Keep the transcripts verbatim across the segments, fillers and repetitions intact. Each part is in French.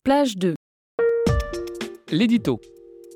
Plage deux. L'édito.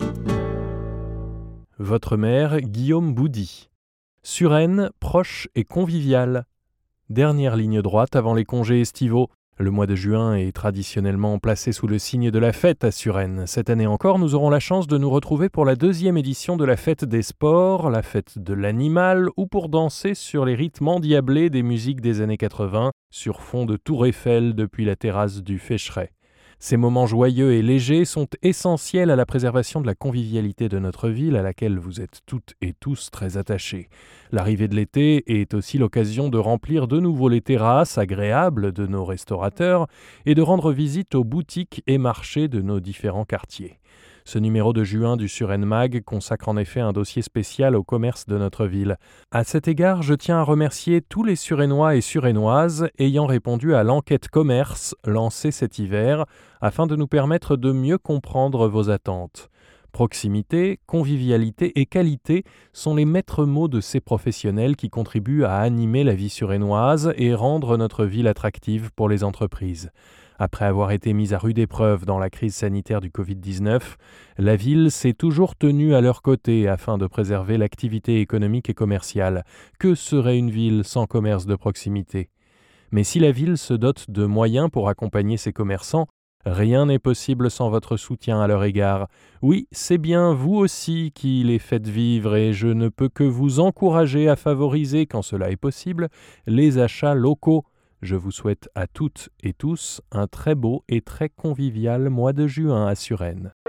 Votre maire, Guillaume Boudy. Suresnes, proche et convivial. Dernière ligne droite avant les congés estivaux. Le mois de juin est traditionnellement placé sous le signe de la fête à Suresnes. Cette année encore, nous aurons la chance de nous retrouver pour la deuxième édition de la fête des sports, la fête de l'animal, ou pour danser sur les rythmes endiablés des musiques des années quatre-vingts, sur fond de Tour Eiffel depuis la terrasse du Fécheret. Ces moments joyeux et légers sont essentiels à la préservation de la convivialité de notre ville à laquelle vous êtes toutes et tous très attachés. L'arrivée de l'été est aussi l'occasion de remplir de nouveau les terrasses agréables de nos restaurateurs et de rendre visite aux boutiques et marchés de nos différents quartiers. Ce numéro de juin du Suresnes Mag consacre en effet un dossier spécial au commerce de notre ville. À cet égard, je tiens à remercier tous les Suresnois et Suresnoises ayant répondu à l'enquête commerce lancée cet hiver afin de nous permettre de mieux comprendre vos attentes. Proximité, convivialité et qualité sont les maîtres mots de ces professionnels qui contribuent à animer la vie suresnoise et rendre notre ville attractive pour les entreprises. Après avoir été mise à rude épreuve dans la crise sanitaire du covid dix-neuf, la ville s'est toujours tenue à leur côté afin de préserver l'activité économique et commerciale. Que serait une ville sans commerce de proximité ? Mais si la ville se dote de moyens pour accompagner ses commerçants, rien n'est possible sans votre soutien à leur égard. Oui, c'est bien vous aussi qui les faites vivre et je ne peux que vous encourager à favoriser, quand cela est possible, les achats locaux. Je vous souhaite à toutes et tous un très beau et très convivial mois de juin à Suresnes.